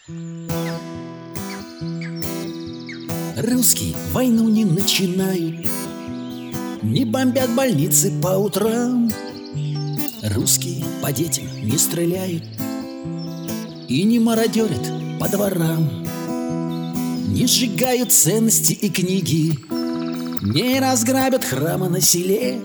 Русские войну не начинают, не бомбят больницы по утрам. Русские по детям не стреляют и не мародерят по дворам. Не сжигают ценности и книги, не разграбят храмы на селе.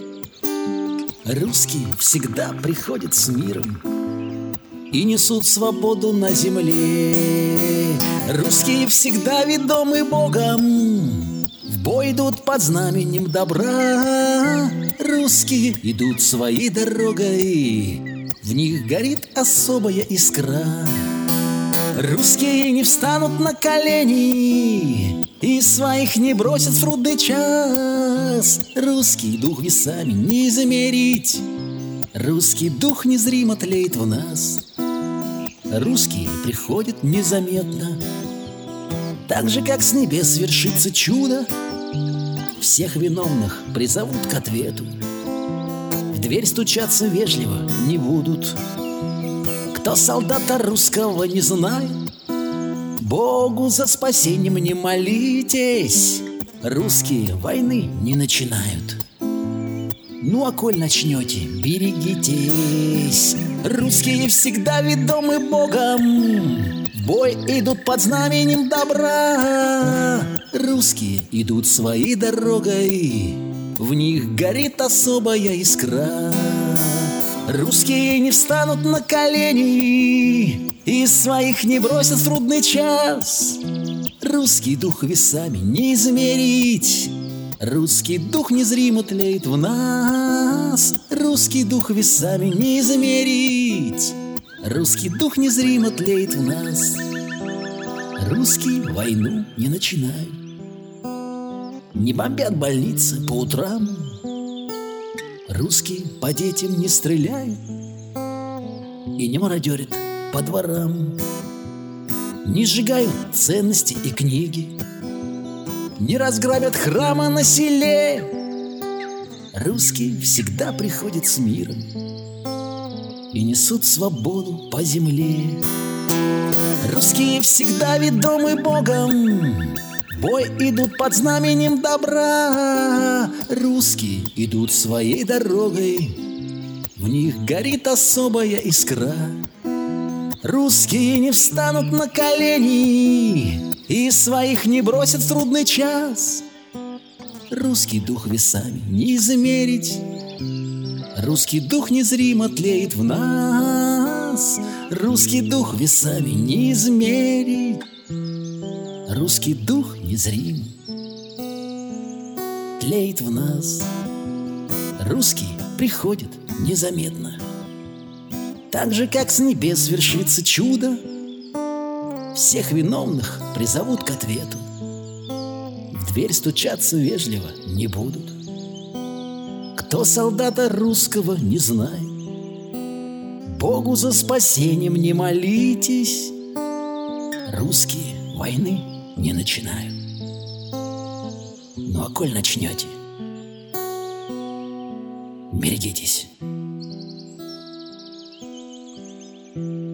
Русские всегда приходят с миром и несут свободу на земле. Русские всегда ведомы Богом, в бой идут под знаменем добра. Русские идут своей дорогой, в них горит особая искра. Русские не встанут на колени и своих не бросят в трудный час. Русский дух весами не измерить, русский дух незримо тлеет в нас. Русские приходят незаметно, так же, как с небес свершится чудо. Всех виновных призовут к ответу, в дверь стучаться вежливо не будут. Кто солдата русского не знает, Богу за спасением не молитесь. Русские войны не начинают. Ну а коль начнете, берегитесь. Русские всегда ведомы Богом, в бой идут под знаменем добра. Русские идут своей дорогой, в них горит особая искра. Русские не встанут на колени и своих не бросят в трудный час. Русский дух весами не измерить, русский дух незримо тлеет в нас. Русский дух весами не измерить, русский дух незримо тлеет в нас. Русские войну не начинают, не бомбят больницы по утрам. Русские по детям не стреляют и не мародерят по дворам. Не сжигают ценности и книги, не разграбят храма на селе. Русские всегда приходят с миром и несут свободу по земле. Русские всегда ведомы Богом, в бой идут под знаменем добра. Русские идут своей дорогой, в них горит особая искра. Русские не встанут на колени и своих не бросят в трудный час. Русский дух весами не измерить, русский дух незримо тлеет в нас. Русский дух весами не измерить, русский дух незримо тлеет в нас. Русские приходят незаметно, так же, как с небес свершится чудо. Всех виновных призовут к ответу, в дверь стучаться вежливо не будут. Кто солдата русского не знает, Богу за спасением не молитесь. Русские войны не начинают. Ну а коль начнете, берегитесь.